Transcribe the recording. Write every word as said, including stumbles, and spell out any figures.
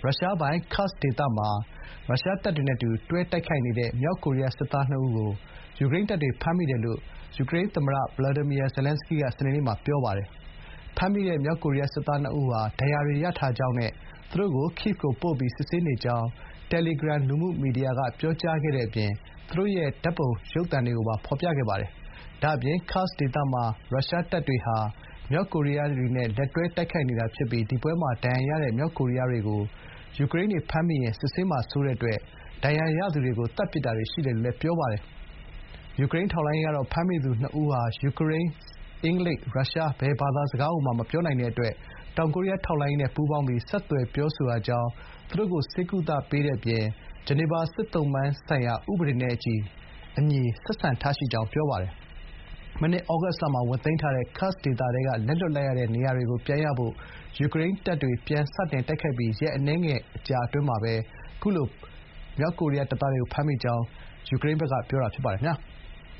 ရုရှားပိုင် Kursk ဒေသမှာရုရှားတပ်တွေနဲ့အတူတွဲတိုက်ခိုက်နေတဲ့မြောက်ကိုရီးယားစစ်သားနှစ်ဦးကိုယူကရိန်းတပ်တွေဖမ်းမိတယ်လို့ယူကရိန်းသမ္မတ Volodymyr Zelenskyy ကစနေနေ့မှာပြောပါတယ်။ဖမ်းမိတဲ့မြောက်ကိုရီးယားစစ်သားနှစ်ဦးဟာဒဏ်ရာတွေရထားကြောင်းနဲ့သူတို့ကို Kyiv ကိုပို့ပြီးစစ်ဆေးနေကြောင်း Telegram လူမှုမီဒီယာကပြောကြားခဲ့တဲ့အပြင်သူတို့ရဲ့ဓာတ်ပုံရုပ်သံတွေကိုပါဖော်ပြခဲ့ပါတယ်။ဒါ့အပြင် Kursk ဒေသမှာရုရှားတပ်တွေဟာမြောက်ကိုရီးယားတွေနဲ့လက်တွဲတိုက်ခိုက်နေတာဖြစ်ပြီးဒီပွဲမှာဒဏ်ရာရတဲ့မြောက်ကိုရီးယားတွေကိုယူကရိန်းတွေဖမ်းမိရင်စစ်ဆေးမှာစိုးတဲ့အတွက်ဒဏ်ရာရသူတွေကိုသတ်ပစ်တာတွေရှိတယ်လို့လည်းပြောပါတယ်။ယူကရိန်းထောက်လှမ်းရေးကတော့ဖမ်းမိသူနှစ်ဦးဟာယူကရိန်း၊အင်္ဂလိပ်၊ရုရှားဘယ်ဘာသာစကားကိုမှမပြောနိုင်တဲ့အတွက်တောင်ကိုရီးယားထောက်လှမ်းရေးနဲ့ပူးပေါင်းပြီးဆက်သွယ်ပြောဆိုရကြောင်းသူတို့ကိုဆေးကုသပေးတဲ့အပြင်ဂျနီဗာစစ်သုံ့ပန်းဆိုင်ရာဥပဒေနဲ့အညီဆက်ဆံထားရှိကြောင်းပြောပါတယ်။မနှစ်သြဂုတ်လမှာဝင်သိမ်းထားတဲ့ Kursk ဒေသထဲကလက်လွှတ်လိုက်ရတဲ့နေရာတွေကိုပြန်ရဖို့ယူကရိန်းတပ်တွေပြန်စတင်တိုက်ခိုက်ပြီးရက်အနည်းငယ်အကြာအတွင်းမှာပဲအခုလိုမြောက်ကိုရီးယားတပ်သားတွေကိုဖမ်းမိကြောင်းယူကရိန်းဘက်ကပြောတာဖြစ်ပါတယ်။